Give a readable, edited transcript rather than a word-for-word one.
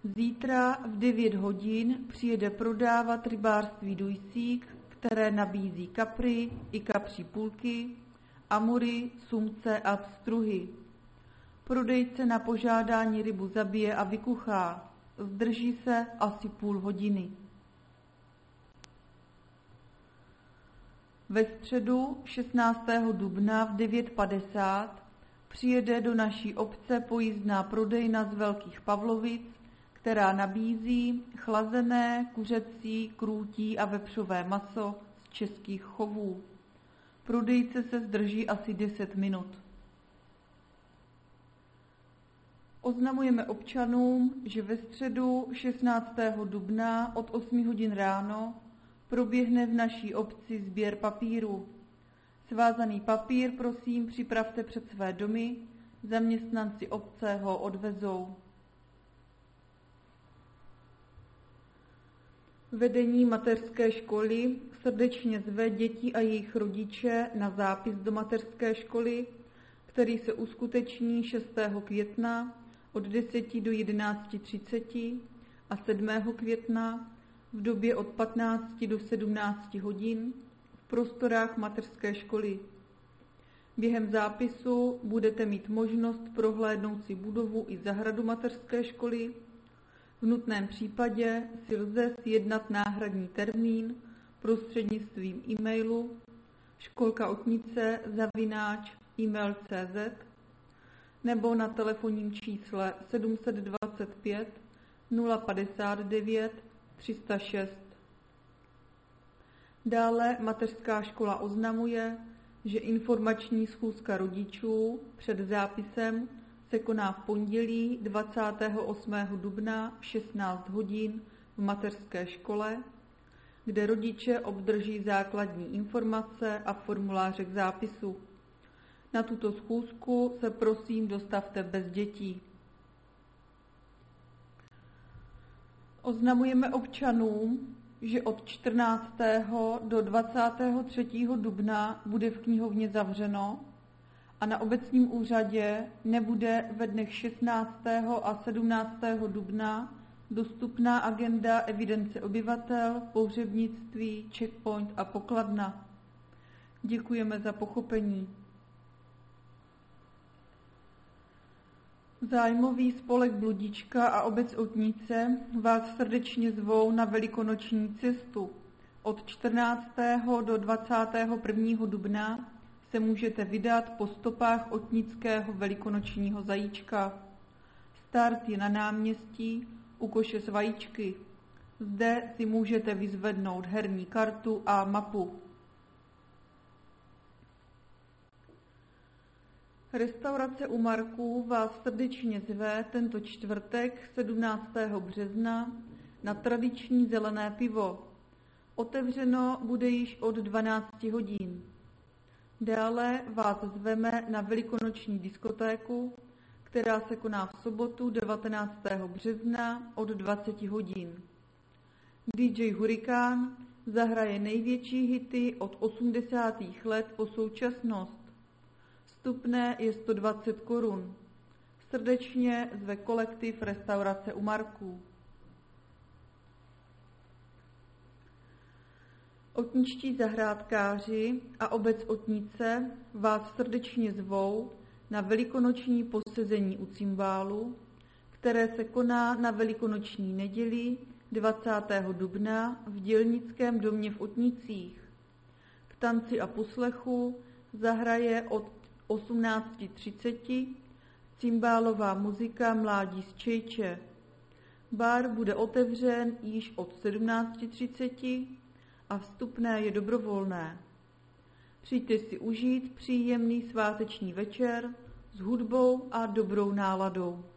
Zítra v 9 hodin přijede prodávat rybářství Dujsík, které nabízí kapry i kapří půlky, amury, sumce a pstruhy. Prodejce na požádání rybu zabije a vykuchá. Zdrží se asi půl hodiny. Ve středu 16. dubna v 9:50 přijede do naší obce pojízdná prodejna z Velkých Pavlovic, která nabízí chlazené kuřecí, krůtí a vepřové maso z českých chovů. Prodejce se zdrží asi 10 minut. Oznamujeme občanům, že ve středu 16. dubna od 8 hodin ráno proběhne v naší obci sběr papíru. Svázaný papír, prosím, připravte před své domy, zaměstnanci obce ho odvezou. Vedení mateřské školy srdečně zve děti a jejich rodiče na zápis do mateřské školy, který se uskuteční 6. května od 10 do 11:30 a 7. května v době od 15 do 17 hodin v prostorách mateřské školy. Během zápisu budete mít možnost prohlédnout si budovu i zahradu mateřské školy. V nutném případě si lze sjednat náhradní termín prostřednictvím e-mailu školkaotnice@email.cz nebo na telefonním čísle 725 059 306. Dále mateřská škola oznamuje, že informační schůzka rodičů před zápisem se koná v pondělí 28. dubna v 16 hodin v mateřské škole, kde rodiče obdrží základní informace a formuláře k zápisu. Na tuto schůzku se prosím dostavte bez dětí. Oznamujeme občanům, že od 14. do 23. dubna bude v knihovně zavřeno a na obecním úřadě nebude ve dnech 16. a 17. dubna dostupná agenda evidence obyvatel, pohřebnictví, checkpoint a pokladna. Děkujeme za pochopení. Zájmový spolek Bludička a obec Otnice vás srdečně zvou na velikonoční cestu. Od 14. do 21. dubna se můžete vydat po stopách otnického velikonočního zajíčka. Start je na náměstí u koše s vajíčky. Zde si můžete vyzvednout herní kartu a mapu. Restaurace u Marků vás srdečně zve tento čtvrtek 17. března na tradiční zelené pivo. Otevřeno bude již od 12 hodin. Dále vás zveme na velikonoční diskotéku, která se koná v sobotu 19. března od 20 hodin. DJ Hurikán zahraje největší hity od 80. let po současnost. Vstupné je 120 korun. Srdečně zve kolektiv Restaurace u Marků. Otničtí zahrádkáři a obec Otnice vás srdečně zvou na velikonoční posezení u cymbálu, které se koná na velikonoční neděli 20. dubna v Dělnickém domě v Otnicích. K tanci a poslechu zahraje od 18:30 cymbálová muzika Mládí z Čejče. Bar bude otevřen již od 17:30 a vstupné je dobrovolné. Přijďte si užít příjemný sváteční večer s hudbou a dobrou náladou.